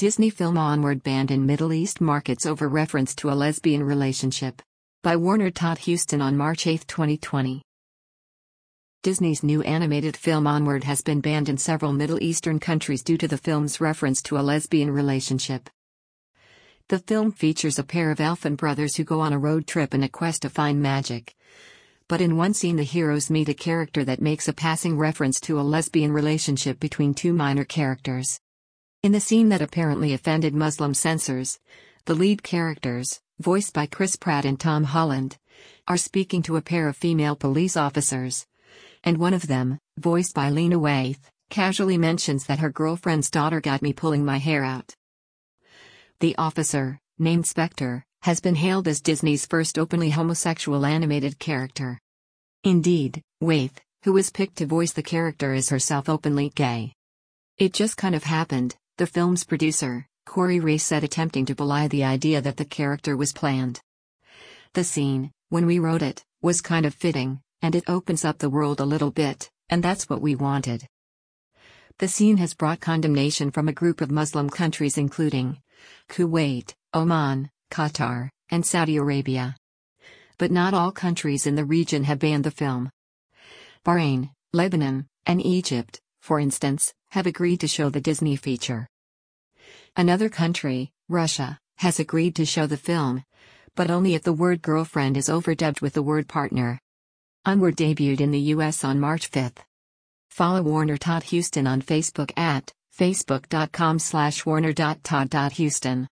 Disney film Onward banned in Middle East markets over reference to a lesbian relationship. By Warner Todd Huston on March 8, 2020. Disney's new animated film Onward has been banned in several Middle Eastern countries due to the film's reference to a lesbian relationship. The film features a pair of elfin brothers who go on a road trip in a quest to find magic. But in one scene the heroes meet a character that makes a passing reference to a lesbian relationship between two minor characters. In the scene that apparently offended Muslim censors, the lead characters, voiced by Chris Pratt and Tom Holland, are speaking to a pair of female police officers. And one of them, voiced by Lena Waithe, casually mentions that her girlfriend's daughter got me pulling my hair out. The officer, named Spectre, has been hailed as Disney's first openly homosexual animated character. Indeed, Waithe, who was picked to voice the character, is herself openly gay. It just kind of happened, the film's producer, Corey Ray said, attempting to belie the idea that the character was planned. The scene, when we wrote it, was kind of fitting, and it opens up the world a little bit, and that's what we wanted. The scene has brought condemnation from a group of Muslim countries including Kuwait, Oman, Qatar, and Saudi Arabia. But not all countries in the region have banned the film. Bahrain, Lebanon, and Egypt, for instance, have agreed to show the Disney feature. Another country, Russia, has agreed to show the film, but only if the word girlfriend is overdubbed with the word partner. Onward debuted in the US on March 5. Follow Warner Todd Huston on Facebook at facebook.com/warner.todd.huston.